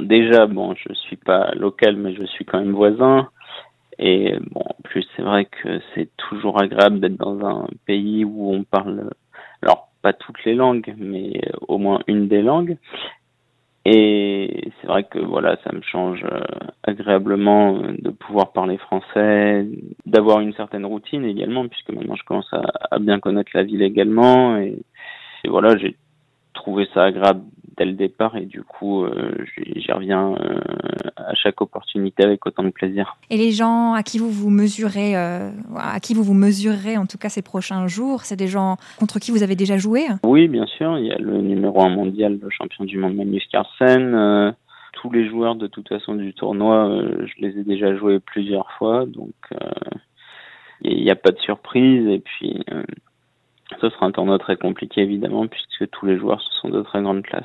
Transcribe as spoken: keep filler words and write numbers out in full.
déjà, bon, je suis pas local, mais je suis quand même voisin. Et bon, en plus, c'est vrai que c'est toujours agréable d'être dans un pays où on parle, alors pas toutes les langues, mais au moins une des langues. Et c'est vrai que voilà, ça me change euh, agréablement euh, de pouvoir parler français, d'avoir une certaine routine également, puisque maintenant je commence à, à bien connaître la ville également. Et, et voilà, j'ai trouvé ça agréable dès le départ et du coup, euh, j'y, j'y reviens euh, à chaque opportunité avec autant de plaisir. Et les gens à qui vous vous mesurez, euh, à qui vous vous mesurerez en tout cas ces prochains jours, c'est des gens contre qui vous avez déjà joué? Oui, bien sûr, il y a le numéro un mondial, le champion du monde Magnus Carlsen. Euh, tous les joueurs de toute façon du tournoi, euh, je les ai déjà joués plusieurs fois, donc euh, il n'y a pas de surprise. Et puis, euh, ce sera un tournoi très compliqué évidemment, puisque tous les joueurs sont de très grande classe.